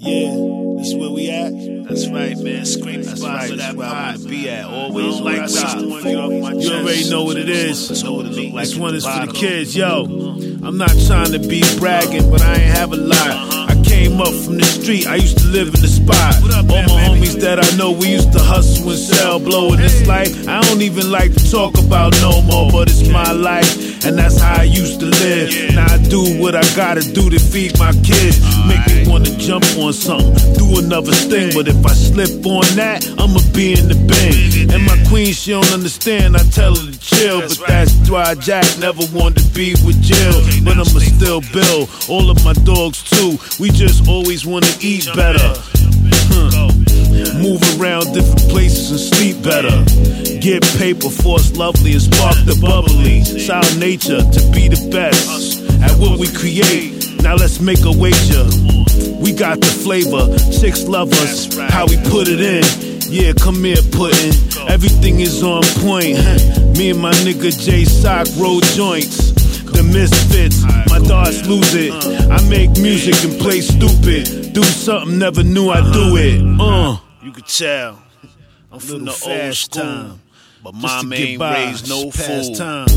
Yeah, this is where we at. That's right, man. Scrape the bottom of that where I pot. wanna be at. Always Don't like on that. top. You You already know what it is. That's what it look like. This one is for the Bottom. kids, yo. I'm not trying to be bragging, but I ain't have a lot. I came up from the street, I used to live in the spot. All my homies that I know, we used to hustle and sell, blow in this life. I don't even like to talk about no more, but it's my life, and that's how I used to live. Now I do what I gotta do to feed my kids. Make me wanna jump on something, do another sting. But if I slip on that, I'ma be in the bin. And my queen, she don't understand, I tell her to chill. But that's why Jack never wanted to be with Jill. But I'ma still build, all of my dogs too. We just always wanna eat better. Move around different places and sleep better. Get paper, force lovely and spark the bubbly. Sound nature to be the best at what we create. Now let's make a wager. We got the flavor, chicks love us, how we put it in. Yeah, come here, Puddin'. Everything is on point. Me and my nigga J Sock roll joints. The misfits, my dogs lose it. I make music and play stupid. Do something, never knew I'd do it. You could tell I'm from the old school, time. but Just mom to get ain't by, raised no past fool. time.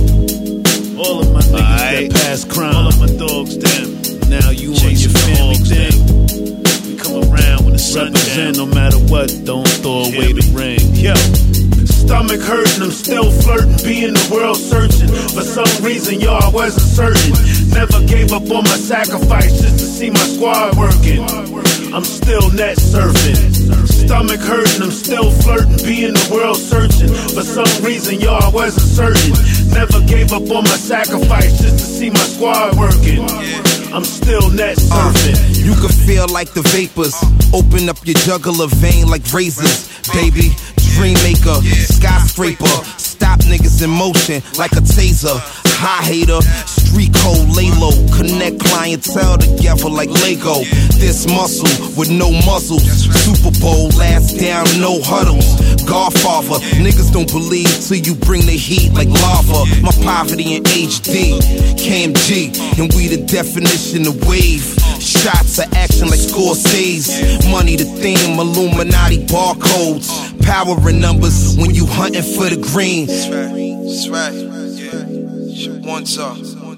All of my niggas that pass crime. All of my dogs, them. Now you on Chasing your the family hogs, thing. We come around when the sun Represent down. no matter what, don't throw away the ring. Yo. Stomach hurting, I'm still flirting, being the world searching. For some reason, y'all, I wasn't certain. Never gave up on my sacrifice just to see my squad working. I'm still net surfing. Stomach hurting, I'm still flirting, being the world searching. For some reason, y'all, I wasn't certain. Never gave up on my sacrifice just to see my squad working. I'm still net surfing. You can feel like the vapors. Open up your jugular vein like razors, baby. Dream maker, skyscraper. Stop niggas in motion like a taser. High hater, street code, lay low. Connect clientele together like Lego. This muscle with no muzzles. Super Bowl, last down, no huddles. Godfather, niggas don't believe till you bring the heat like lava. My poverty in HD, KMG, and we the definition of wave. Shots of action like Scorsese. Money the theme, Illuminati barcodes. Power in numbers when you hunting for the green. That's right, yeah. Once up,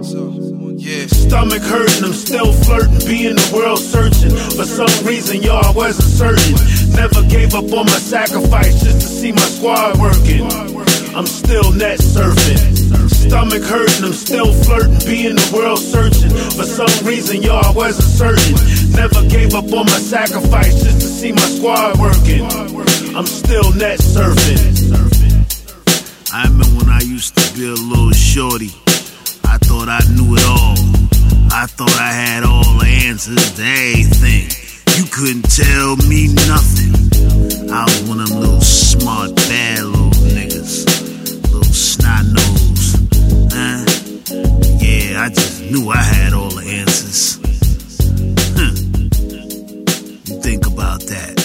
yeah. Stomach hurting, I'm still flirting, being the world searching. For some reason, y'all, I wasn't certain. Never gave up on my sacrifice just to see my squad working. I'm still net surfing. Stomach hurting, I'm still flirting, being the world searching. For some reason, y'all, I wasn't certain. Never gave up on my sacrifice just to see my squad working. I'm still net surfing. I remember when I used to be a little shorty. I thought I knew it all. I thought I had all the answers to everything. You couldn't tell me nothing. I was one of them little smart, bad little niggas. Little snot nose. Yeah, I just knew I had all the answers. You think about that.